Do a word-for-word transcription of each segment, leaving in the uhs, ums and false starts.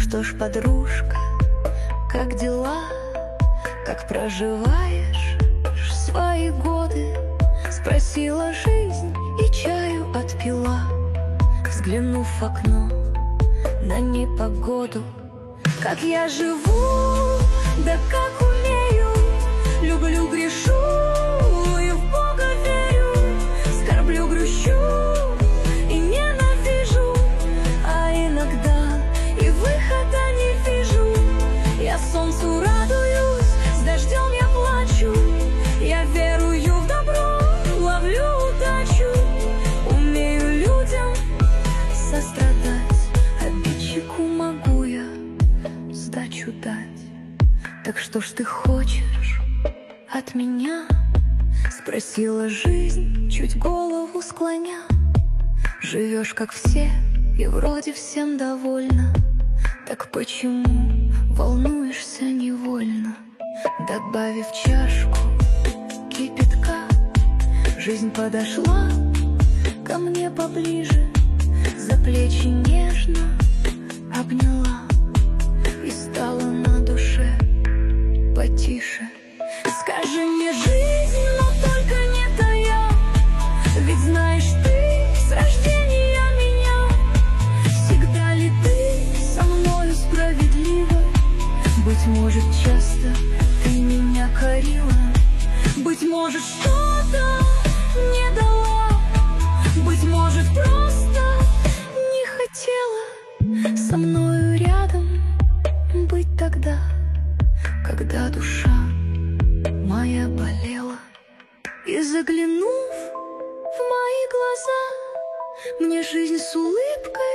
что ж, подружка, как дела? Как проживаешь свои годы? Спросила жизнь и чаю отпила, взглянув в окно на непогоду. Как я живу, да как умею, люблю, грешу и в Бога верю, скорблю, грущу и ненавижу, а иногда и выхода не вижу. Я солнцу радуюсь, с дождем я плачу, я верую в добро, ловлю удачу, умею людям сострадать, обидчику могу я сдачу дать. Так что ж ты хочешь от меня? Спросила жизнь, чуть голову склоня. Живешь как все и вроде всем довольна, так почему волнуешься невольно? Добавив чашку кипятка, жизнь подошла ко мне поближе, за плечи нежно обняла, и стало на душе потише. Скажи мне, жизнь, но только не тая, ведь знаешь ты с рождения меня. Всегда ли ты со мною справедлива? Быть может, часто ты меня корила, быть может, что-то не дала, быть может, просто не хотела со мною рядом быть тогда, когда душа моя болела. И заглянув в мои глаза, мне жизнь с улыбкой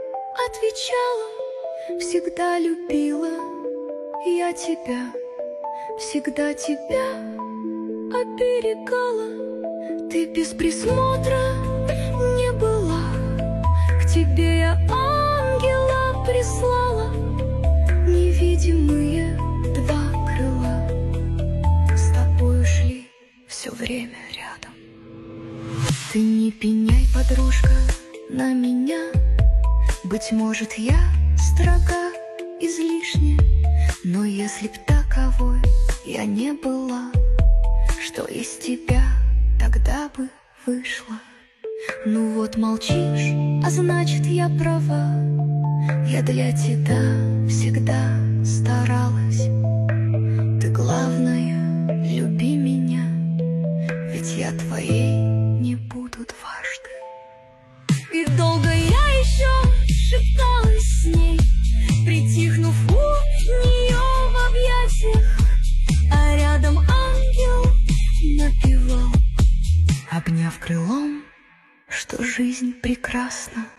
отвечала: всегда любила я тебя, всегда тебя оберегала. Ты без присмотра не была, к тебе я ангела прислала, невидимые два крыла с тобой шли все время рядом. Ты не пеняй, подружка, на меня, быть может, я строга излишне, но если б таковой я не была, что из тебя тогда бы вышло? Ну вот молчишь, а значит, я права, я для тебя всегда старалась. Ты, главное, люби меня, ведь я твоей не буду дважды. И долго я еще шепталась с ней, притихнув у нее в объятиях, а рядом ангел напевал, обняв крылом, что жизнь прекрасна.